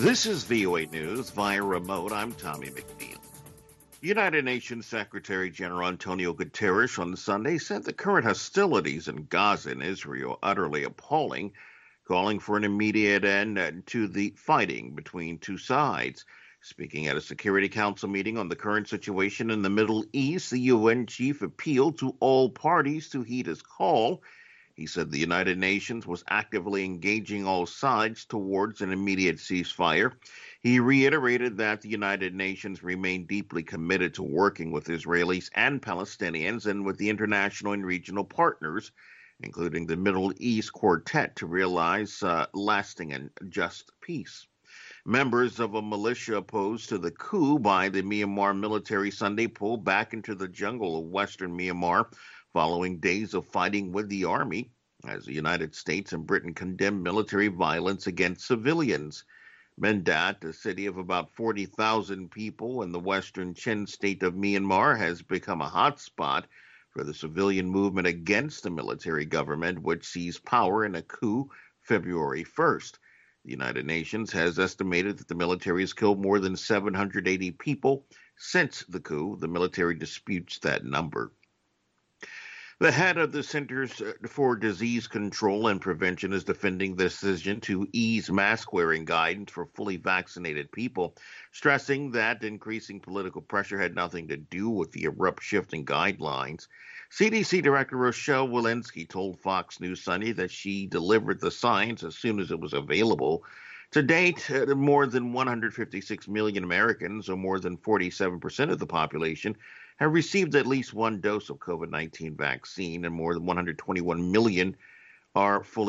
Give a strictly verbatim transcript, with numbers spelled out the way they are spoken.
This is V O A News via remote. I'm Tommy McNeil. United Nations Secretary General Antonio Guterres on Sunday said the current hostilities in Gaza and Israel are utterly appalling, calling for an immediate end to the fighting between two sides. Speaking at a Security Council meeting on the current situation in the Middle East, the U N chief appealed to all parties to heed his call. He said the United Nations was actively engaging all sides towards an immediate ceasefire. He reiterated that the United Nations remained deeply committed to working with Israelis and Palestinians and with the international and regional partners, including the Middle East Quartet, to realize uh, lasting and just peace. Members of a militia opposed to the coup by the Myanmar military Sunday pulled back into the jungle of western Myanmar following days of fighting with the army, as the United States and Britain condemned military violence against civilians. Mendat, a city of about forty thousand people in the western Chin state of Myanmar, has become a hotspot for the civilian movement against the military government, which seized power in a coup February first. The United Nations has estimated that the military has killed more than seven hundred eighty people since the coup. The military disputes that number. The head of the Centers for Disease Control and Prevention is defending the decision to ease mask-wearing guidance for fully vaccinated people, stressing that increasing political pressure had nothing to do with the abrupt shift in guidelines. C D C Director Rochelle Walensky told Fox News Sunday that she delivered the science as soon as it was available. To date, more than one hundred fifty-six million Americans, or more than forty-seven percent of the population, have received at least one dose of COVID nineteen vaccine, and more than one hundred twenty-one million are fully